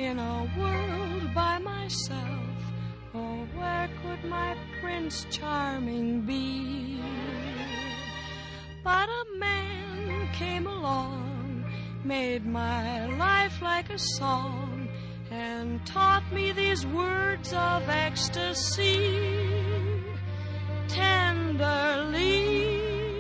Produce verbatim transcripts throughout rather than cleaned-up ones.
in a world by myself. Oh, where could my Prince Charming be? But a man came along, made my life like a song, and taught me these words of ecstasy tenderly.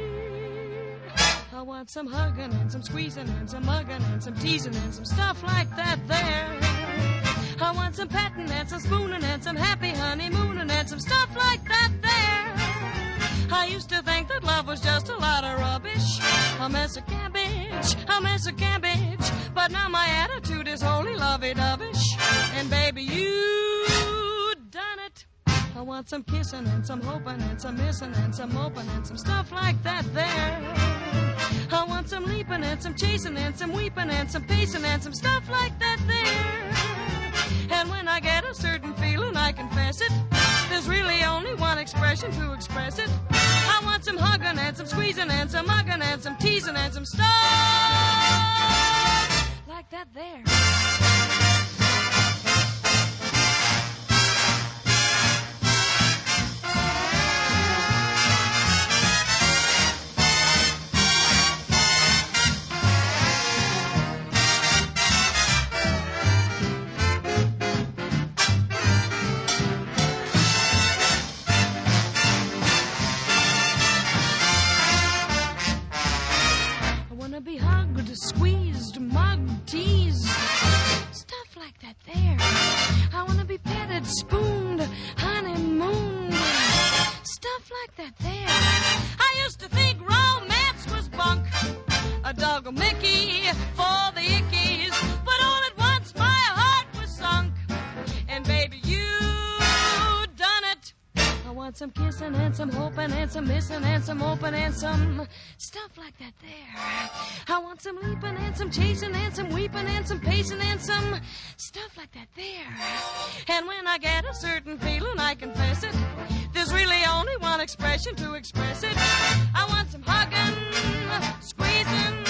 I want some hugging and some squeezing and some mugging and some teasing and some stuff like that there. I want some petting and some spooning and some happy honeymooning and some stuff like that there. I used to think that love was just a lot of rubbish, a mess of cabbage, a mess of cabbage. But now my attitude is wholly lovey-dovish, and baby, you done it. I want some kissing and some hoping and some missing and some moping and some stuff like that there. I want some leaping and some chasing and some weeping and some pacing and some stuff like that there. And when I get a certain feeling, I confess it, there's really only one expression to express it. I want some hugging and some squeezing and some mugging and some teasing and some stuff like that there. Be hugged, squeezed, mugged, teased, stuff like that there. I want to be petted, spooned, honeymooned, stuff like that there. I used to think romance was bunk, a dog of Mickey for the ickies, but all at once my heart was sunk, and baby, you done it. I want some kissing and some hoping and some missing and some hoping and some stuff like that there. I want some leaping and some chasing and some weeping and some pacing and some stuff like that there. And when I get a certain feeling, I confess it, there's really only one expression to express it. I want some hugging, squeezing,